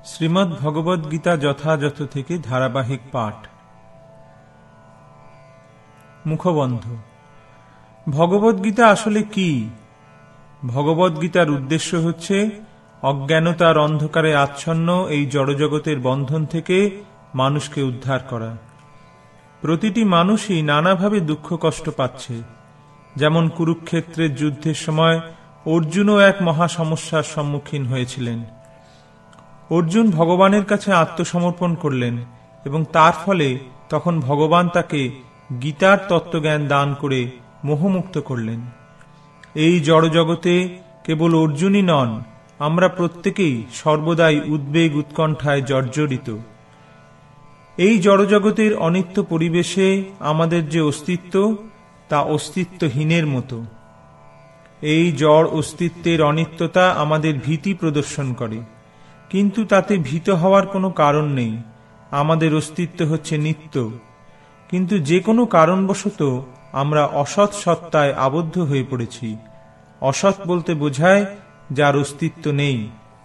শ্রীমদ্ ভগবদ্গীতা যথাযথ থেকে ধারাবাহিক পাঠ। মুখবন্ধ। ভগবদ্গীতা আসলে কি? ভগবদ্গীতার উদ্দেশ্য হচ্ছে অজ্ঞানতার অন্ধকারে আচ্ছন্ন এই জড়জগতের বন্ধন থেকে মানুষকে উদ্ধার করা। প্রতিটি মানুষই নানাভাবে দুঃখ কষ্ট পাচ্ছে। যেমন কুরুক্ষেত্রের যুদ্ধের সময় অর্জুনও এক মহা সমস্যার সম্মুখীন হয়েছিলেন। অর্জুন ভগবানের কাছে আত্মসমর্পণ করলেন এবং তার ফলে তখন ভগবান তাকে গীতার তত্ত্বজ্ঞান দান করে মোহমুক্ত করলেন। এই জড়জগতে কেবল অর্জুনই নন, আমরা প্রত্যেকেই সর্বদাই উদ্বেগ উৎকণ্ঠায় জর্জরিত। এই জড়জগতের অনিত্য পরিবেশে আমাদের যে অস্তিত্ব, তা অস্তিত্বহীনের মতো। এই জড় অস্তিত্বের অনিত্যতা আমাদের ভীতি প্রদর্শন করে, কিন্তু তাতে ভীত হওয়ার কোনো কারণ নেই। আমাদের অস্তিত্ব হচ্ছে নিত্য, কিন্তু যে কোনো কারণবশত আমরা অসৎ সত্তায় আবদ্ধ হয়ে পড়েছি। অসৎ বলতে বোঝায় যার অস্তিত্ব নেই।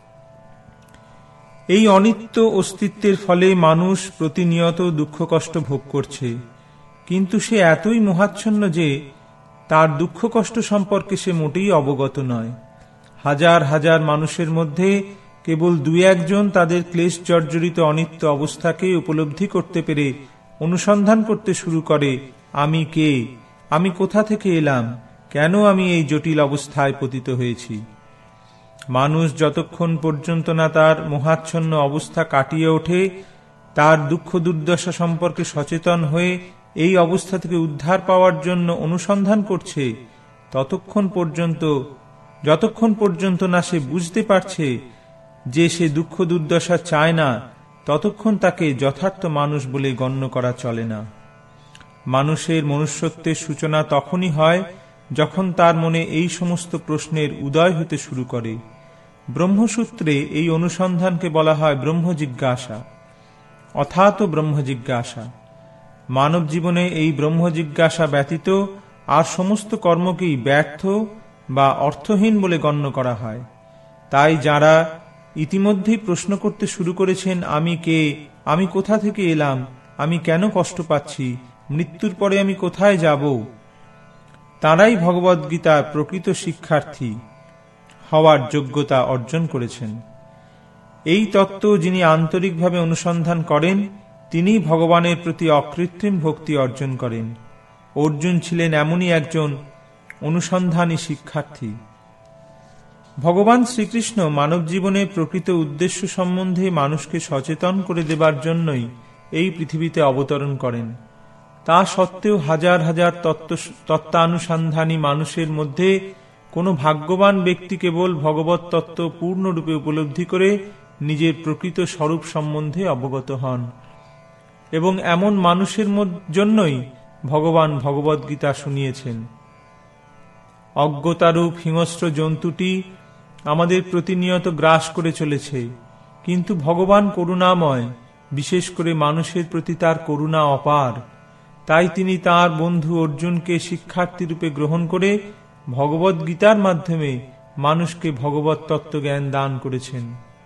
এই অনিত্য অস্তিত্বের ফলে মানুষ প্রতিনিয়ত দুঃখ কষ্ট ভোগ করছে, কিন্তু সে এতই মোহাচ্ছন্ন যে তার দুঃখ কষ্ট সম্পর্কে সে মোটেই অবগত নয়। হাজার হাজার মানুষের মধ্যে কেবল দুই একজন তাদের ক্লেশ জর্জরিত অনিত্য অবস্থাকে উপলব্ধি করতে পেরে অনুসন্ধান করতে শুরু করে, আমি কে, আমি কোথা থেকে এলাম, কেন আমি এই জটিল অবস্থায় পতিত হয়েছি। মানুষ যতক্ষণ পর্যন্ত না তার মোহাচ্ছন্ন অবস্থা কাটিয়ে ওঠে, তার দুঃখ দুর্দশা সম্পর্কে সচেতন হয়ে এই অবস্থা থেকে উদ্ধার পাওয়ার জন্য অনুসন্ধান করছে, যতক্ষণ পর্যন্ত না সে বুঝতে পারছে যে সে দুঃখ দুর্দশা চায় না, ততক্ষণ তাকে যথার্থ মানুষ বলে গণ্য করা চলে না। মানুষের মনুষ্যত্বের সূচনা তখনই হয় যখন তার মনে এই সমস্ত প্রশ্নের উদয় হতে শুরু করে। ব্রহ্মসূত্রে এই অনুসন্ধানকে বলা হয় ব্রহ্ম জিজ্ঞাসা, অথাত ব্রহ্ম জিজ্ঞাসা। মানব জীবনে এই ব্রহ্ম জিজ্ঞাসা ব্যতীত আর সমস্ত কর্মকেই ব্যর্থ বা অর্থহীন বলে গণ্য করা হয়। তাই যারা ইতিমধ্যেই প্রশ্ন করতে শুরু করেছেন, আমি কে, আমি কোথা থেকে এলাম, আমি কেন কষ্ট পাচ্ছি, মৃত্যুর পরে আমি কোথায় যাব, তারাই ভগবদ্গীতার প্রকৃত শিক্ষার্থী হওয়ার যোগ্যতা অর্জন করেছেন। এই তত্ত্ব যিনি আন্তরিকভাবে অনুসন্ধান করেন, তিনি ভগবানের প্রতি অকৃত্রিম ভক্তি অর্জন করেন। অর্জুন ছিলেন এমনই একজন অনুসন্ধানী শিক্ষার্থী। ভগবান শ্রীকৃষ্ণ মানব জীবনের প্রকৃত উদ্দেশ্য সম্বন্ধে মানুষকে সচেতন করে দেবার জন্যই এই পৃথিবীতে অবতরণ করেন। তা সত্ত্বেও হাজার হাজার তত্ত্বানুসন্ধানী মানুষের মধ্যে কোনো ভাগ্যবান ব্যক্তি কেবল ভগবত তত্ত্ব পূর্ণরূপে উপলব্ধি করে নিজের প্রকৃত স্বরূপ সম্বন্ধে অবগত হন, এবং এমন মানুষের জন্যই ভগবান ভগবদ্গীতা শুনিয়েছেন। অজ্ঞতারূপ হিংস্র জন্তুটি আমাদের প্রতিনিয়ত গ্রাস করে চলেছে, কিন্তু ভগবান করুণাময়, বিশেষ করে মানুষের প্রতি তার করুণা অপার। তাই তিনি তার বন্ধু অর্জুনকে শিক্ষার্থী গ্রহণ করে ভগবদ্গীতার মাধ্যমে মানুষকে ভগবত তত্ত্বজ্ঞান দান করেছেন।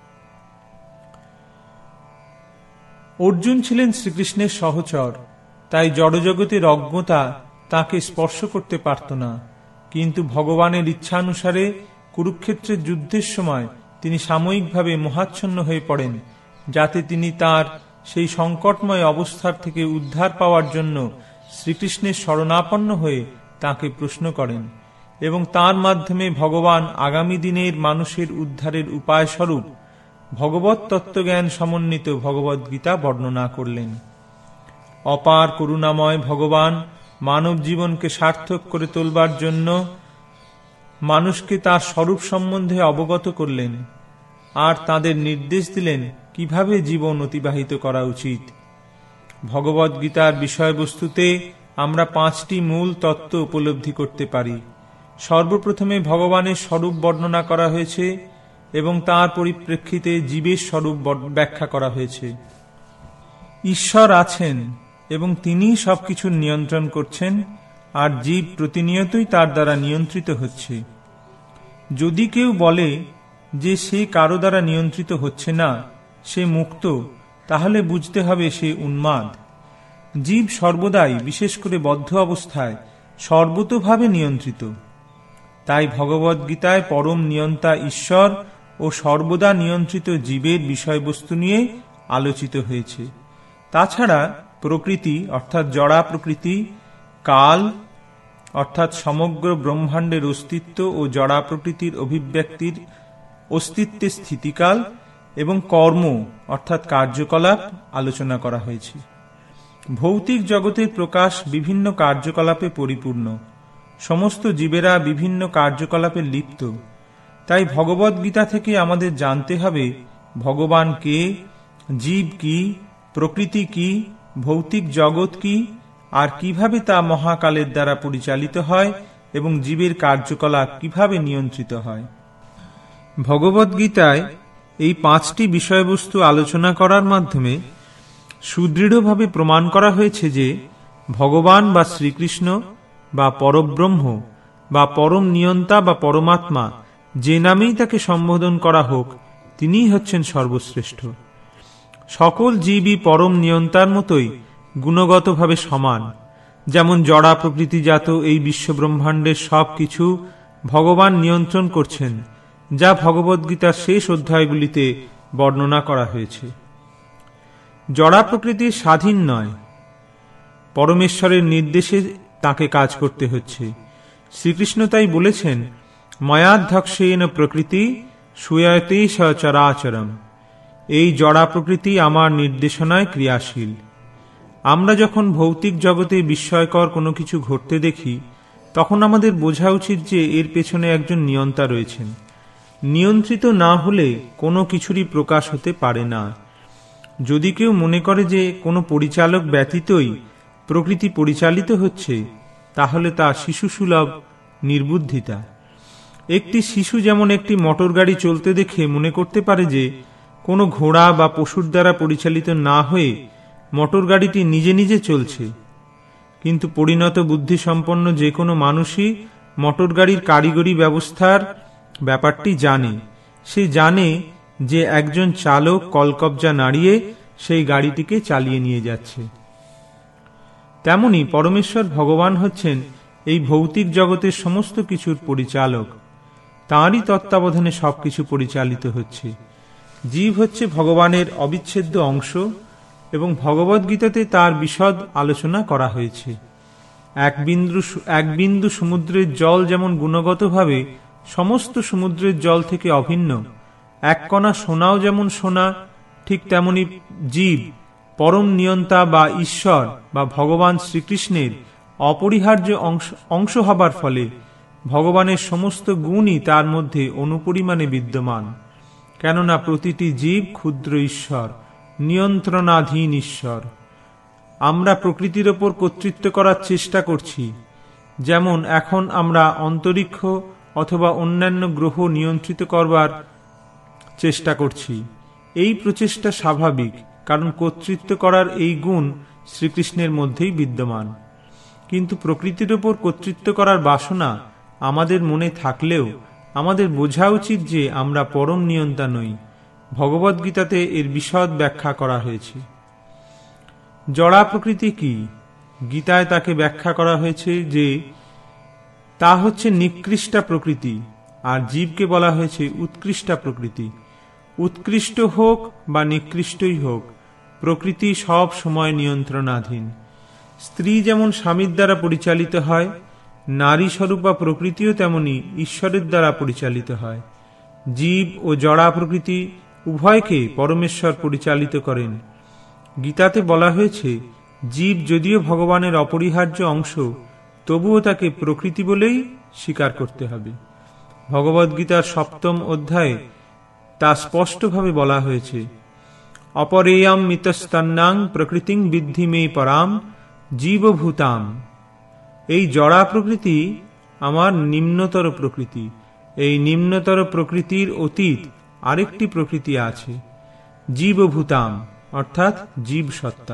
অর্জুন ছিলেন শ্রীকৃষ্ণের সহচর, তাই জড়জগতের অজ্ঞতা তাকে স্পর্শ করতে পারত না। কিন্তু ভগবানের ইচ্ছানুসারে কুরুক্ষেত্রের যুদ্ধের সময় তিনি সাময়িকভাবে মোহাচ্ছন্ন হয়ে পড়েন, যাতে তিনি তার সেই সংকটময় অবস্থার থেকে উদ্ধার পাওয়ার জন্য শ্রীকৃষ্ণের শরণাপন্ন হয়ে তাকে প্রশ্ন করেন, এবং তার মাধ্যমে ভগবান আগামী দিনের মানুষের উদ্ধারের উপায় স্বরূপ ভগবত তত্ত্বজ্ঞান সমন্বিত ভগবদ্গীতা বর্ণনা করলেন। অপার করুণাময় ভগবান মানব জীবনকে সার্থক করে তোলবার জন্য মানুষকে তার স্বরূপ সম্বন্ধে অবগত করলেন, আর তাদের নির্দেশ দিলেন কিভাবে জীবন অতিবাহিত করা উচিত। ভগবদ্গীতার বিষয়বস্তুতে আমরা 5টি মূল তত্ত্ব উপলব্ধি করতে পারি। সর্বপ্রথমে ভগবানের স্বরূপ বর্ণনা করা হয়েছে এবং তার পরিপ্রেক্ষিতে জীবের স্বরূপ ব্যাখ্যা করা হয়েছে। ঈশ্বর আছেন এবং তিনিই সবকিছুর নিয়ন্ত্রণ করছেন, আর জীব প্রতিনিয়তই তার দ্বারা নিয়ন্ত্রিত হচ্ছে। যদি কেউ বলে যে সে কারো দ্বারা নিয়ন্ত্রিত হচ্ছে না, সে মুক্ত, তাহলে বুঝতে হবে সে উন্মাদ। জীব সর্বদাই, বিশেষ করে বদ্ধ অবস্থায়, সর্বতোভাবে নিয়ন্ত্রিত। তাই ভগবদ্গীতায় পরম নিয়ন্তা ঈশ্বর ও সর্বদা নিয়ন্ত্রিত জীবের বিষয়বস্তু নিয়ে আলোচিত হয়েছে। তাছাড়া প্রকৃতি অর্থাৎ জড়া প্রকৃতি, কাল অর্থাৎ সমগ্র ব্রহ্মাণ্ডের অস্তিত্ব ও জড়া প্রকৃতির অভিব্যক্তির অস্তিত্বের স্থিতিকাল এবং কর্ম অর্থাৎ কার্যকলাপ আলোচনা করা হয়েছে। ভৌতিক জগতের প্রকাশ বিভিন্ন কার্যকলাপে পরিপূর্ণ। সমস্ত জীবেরা বিভিন্ন কার্যকলাপে লিপ্ত। তাই ভগবদ্গীতা থেকে আমাদের জানতে হবে ভগবান কে, জীব কি, প্রকৃতি কি, ভৌতিক জগৎ কি, আর কিভাবে তা মহাকালের দ্বারা পরিচালিত হয় এবং জীবের কার্যকলাপ কিভাবে নিয়ন্ত্রিত হয়। ভগবদ্গীতায় এই 5টি বিষয়বস্তু আলোচনা করার মাধ্যমে সুদৃঢ়ভাবে প্রমাণ করা হয়েছে যে ভগবান বা শ্রীকৃষ্ণ বা পরব্রহ্ম বা পরম নিয়ন্তা বা পরমাত্মা, যে নামেই তাকে সম্বোধন করা হোক, তিনিই হচ্ছেন সর্বশ্রেষ্ঠ। সকল জীবই পরম নিয়ন্তার মতোই গুণগতভাবে সমান। যেমন জড়া প্রকৃতিজাত এই বিশ্বব্রহ্মাণ্ডের সব কিছু ভগবান নিয়ন্ত্রণ করছেন, যা ভগবদ্গীতার শেষ অধ্যায়গুলিতে বর্ণনা করা হয়েছে। জড়া প্রকৃতি স্বাধীন নয়, পরমেশ্বরের নির্দেশে তাকে কাজ করতে হচ্ছে। শ্রীকৃষ্ণ তাই বলেছেন, ময়াধ্যক্ষেন প্রকৃতি সুয়তে সচরাচরম। এই জড়া প্রকৃতি আমার নির্দেশনায় ক্রিয়াশীল। আমরা যখন ভৌতিক জগতে বিস্ময়কর কোনো কিছু ঘটতে দেখি, তখন আমাদের বোঝা উচিত যে এর পেছনে একজন নিয়ন্তা রয়েছেন। নিয়ন্ত্রিত না হলে কোনো কিছুরই প্রকাশ হতে পারে না। যদি কেউ মনে করে যে কোনো পরিচালক ব্যতীতই প্রকৃতি পরিচালিত হচ্ছে, তাহলে তা শিশুসুলভ নির্বুদ্ধিতা। একটি শিশু যেমন একটি মোটর গাড়ি চলতে দেখে মনে করতে পারে যে কোনো ঘোড়া বা পশুর দ্বারা পরিচালিত না হয়ে মোটর গাড়িটি নিজে নিজে চলছে। কিন্তু পরিণত বুদ্ধিসম্পন্ন যে কোনো মানুষই মোটর গাড়ির কারিগরি ব্যবস্থার ব্যাপারটি জানে। সে জানে যে একজন চালক কলকবজা নাড়িয়ে সেই গাড়িটিকে চালিয়ে নিয়ে যাচ্ছে। তেমনি পরমেশ্বর ভগবান হচ্ছেন এই ভৌতিক জগতের সমস্ত কিছুর পরিচালক। তাঁরই তত্ত্বাবধানে সবকিছু পরিচালিত হচ্ছে। জীব হচ্ছে ভগবানের অবিচ্ছেদ্য অংশ এবং ভগবদ্গীতাতে তার বিশদ আলোচনা করা হয়েছে। এক বিন্দু সমুদ্রের জল যেমন গুণগতভাবে সমস্ত সমুদ্রের জল থেকে অভিন্ন, এক কণা সোনাও যেমন সোনা, ঠিক তেমনি জীব পরম নিয়ন্তা বা ঈশ্বর বা ভগবান শ্রীকৃষ্ণের অপরিহার্য অংশ হবার ফলে ভগবানের সমস্ত গুণই তার মধ্যে অনুপরিমাণে বিদ্যমান। কেননা প্রতিটি জীব ক্ষুদ্র ঈশ্বর, নিয়ন্ত্রণাধীন ঈশ্বর। আমরা প্রকৃতির ওপর কর্তৃত্ব করার চেষ্টা করছি। যেমন এখন আমরা অন্তরিক্ষ অথবা অন্যান্য গ্রহ নিয়ন্ত্রিত করবার চেষ্টা করছি। এই প্রচেষ্টা স্বাভাবিক, কারণ কর্তৃত্ব করার এই গুণ শ্রীকৃষ্ণের মধ্যেই বিদ্যমান। কিন্তু প্রকৃতির ওপর কর্তৃত্ব করার বাসনা আমাদের মনে থাকলেও আমাদের বোঝা উচিত যে আমরা পরম নিয়ন্তা নই। ভগবদ্গীতাতে এর বিশদ ব্যাখ্যা করা হয়েছে। জড়া প্রকৃতি কি? গীতায় তাকে ব্যাখ্যা করা হয়েছে যে তা হচ্ছে নিকৃষ্টা প্রকৃতি, আর জীবকে বলা হয়েছে উৎকৃষ্টা প্রকৃতি। উৎকৃষ্ট হোক বা নিকৃষ্টই হোক, প্রকৃতি সব সময় নিয়ন্ত্রণাধীন। স্ত্রী যেমন স্বামীর দ্বারা পরিচালিত হয়, নারী স্বরূপা প্রকৃতিও তেমনি ঈশ্বরের দ্বারা পরিচালিত হয়। জীব ও জড়া প্রকৃতি উভয়কে পরমেশ্বর পরিচালিত করেন। গীতাতে বলা হয়েছে, জীব যদিও ভগবানের অপরিহার্য অংশ, তবুও তাকে প্রকৃতি বলেই স্বীকার করতে হবে। ভগবদ্গীতার 7ম অধ্যায়ে তা স্পষ্টভাবে বলা হয়েছে, অপরেয়াম মিতস্তন্নাং প্রকৃতিং বিদ্ধি মে পরাম জীবভূতাম। এই জড়া প্রকৃতি আমার নিম্নতর প্রকৃতি। এই নিম্নতর প্রকৃতির অতীত আরেকটি প্রকৃতি আছে, জীবভূতাম অর্থাৎ জীব সত্তা।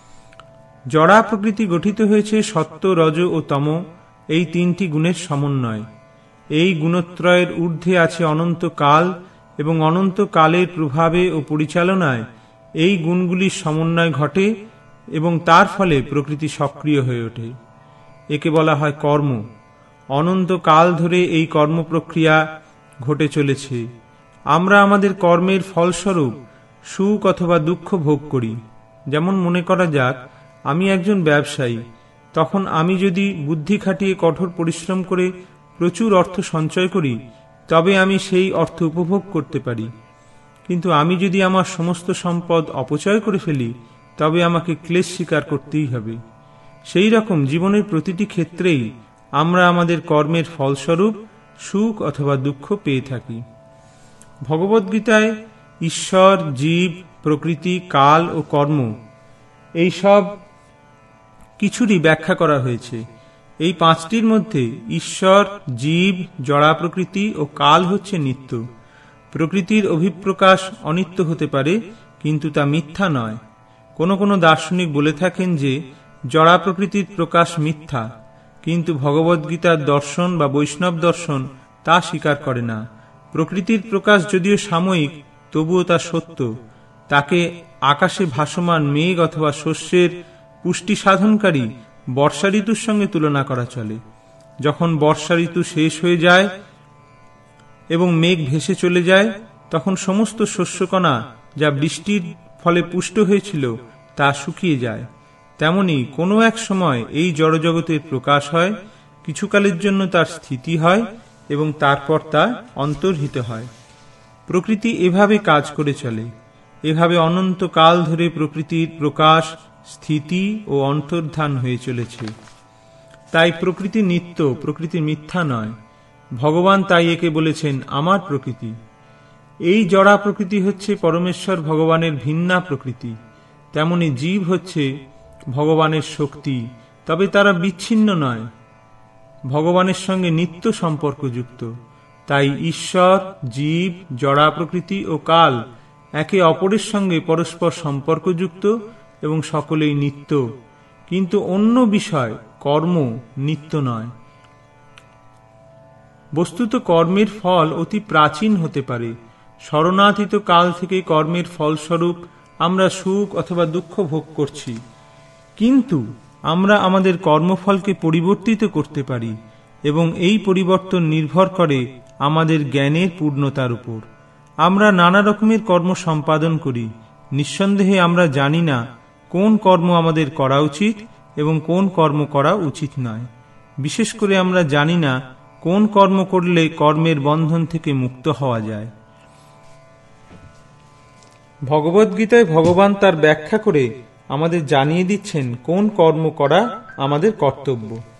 জড়া প্রকৃতি গঠিত হয়েছে সত্য, রজ ও তম এই 3টি গুণের সমন্বয়। এই গুণত্রয়ের ঊর্ধ্বে আছে অনন্ত কাল এবং অনন্ত কালের প্রভাবে ও পরিচালনায় এই গুণগুলির সমন্বয় ঘটে এবং তার ফলে প্রকৃতি সক্রিয় হয়ে ওঠে। একে বলা হয় কর্ম। অনন্ত কাল ধরে এই কর্ম প্রক্রিয়া ঘটে চলেছে। আমরা আমাদের কর্মের ফলস্বরূপ সুখ অথবা দুঃখ ভোগ করি। যেমন মনে করা যাক, আমি একজন ব্যবসায়ী। তখন আমি যদি বুদ্ধি খাটিয়ে কঠোর পরিশ্রম করে প্রচুর অর্থ সঞ্চয় করি, তবে আমি সেই অর্থ উপভোগ করতে পারি। কিন্তু আমি যদি আমার সমস্ত সম্পদ অপচয় করে ফেলি, তবে আমাকে ক্লেশ স্বীকার করতেই হবে। সেই রকম জীবনের প্রতিটি ক্ষেত্রেই আমরা আমাদের কর্মের ফলস্বরূপ সুখ অথবা দুঃখ পেয়ে থাকি। ভগবদ্গীতায় ঈশ্বর, জীব, প্রকৃতি, কাল ও কর্ম এই সব কিছুরই ব্যাখ্যা করা হয়েছে। এই পাঁচটির মধ্যে ঈশ্বর, জীব, জড়া প্রকৃতি ও কাল হচ্ছে নিত্য। প্রকৃতির অভিপ্রকাশ অনিত্য হতে পারে, কিন্তু তা মিথ্যা নয়। কোনো কোনো দার্শনিক বলে থাকেন যে জড়া প্রকৃতির প্রকাশ মিথ্যা, কিন্তু ভগবদ্গীতার দর্শন বা বৈষ্ণব দর্শন তা স্বীকার করে না। প্রকৃতির প্রকাশ যদিও সাময়িক, তবুও তা সত্য। তাকে আকাশে ভাসমান মেঘ অথবা শস্যের পুষ্টি সাধনকারী বর্ষা ঋতুর সঙ্গে তুলনা করা চলে। যখন বর্ষা ঋতু শেষ হয়ে যায় এবং মেঘ ভেসে চলে যায়, তখন সমস্ত শস্যকণা যা বৃষ্টির ফলে পুষ্ট হয়েছিল তা শুকিয়ে যায়। তেমনি কোনো এক সময় এই জড়জগতের প্রকাশ হয়, কিছুকালের জন্য তার স্থিতি হয় এবং তারপর তা অন্তর্হিত হয়। প্রকৃতি এভাবে কাজ করে চলে। এভাবে অনন্তকাল ধরে প্রকৃতির প্রকাশ, স্থিতি ও অন্তর্ধান হয়ে চলেছে। তাই প্রকৃতি নিত্য, প্রকৃতি মিথ্যা নয়। ভগবান তাই একে বলেছেন আমার প্রকৃতি। এই জড়া প্রকৃতি হচ্ছে পরমেশ্বর ভগবানের ভিন্না প্রকৃতি। তেমনি জীব হচ্ছে ভগবানের শক্তি, তবে তারা বিচ্ছিন্ন নয়, ভগবানের সঙ্গে নিত্য সম্পর্কযুক্ত। তাই ঈশ্বর, জীব, জড়া প্রকৃতি ও কাল একে অপরের সঙ্গে পরস্পর সম্পর্কযুক্ত এবং সকলেই নিত্য। কিন্তু অন্য বিষয় কর্ম নিত্য নয়। বস্তুত কর্মের ফল অতি প্রাচীন হতে পারে। শরণাতীত কাল থেকে কর্মের ফলস্বরূপ আমরা সুখ অথবা দুঃখ ভোগ করছি, কিন্তু আমরা আমাদের কর্মফলকে পরিবর্তিত করতে পারি এবং এই পরিবর্তন নির্ভর করে আমাদের জ্ঞানের পূর্ণতার উপর। আমরা নানা রকমের কর্ম সম্পাদন করি। নিঃসন্দেহে আমরা জানি না কোন কর্ম আমাদের করা উচিত এবং কোন কর্ম করা উচিত নয়। বিশেষ করে আমরা জানি না কোন কর্ম করলে কর্মের বন্ধন থেকে মুক্ত হওয়া যায়। ভগবদ্গীতায় ভগবান তার ব্যাখ্যা করে আমাদের জানিয়ে দিচ্ছেন কোন কর্ম করা আমাদের কর্তব্য।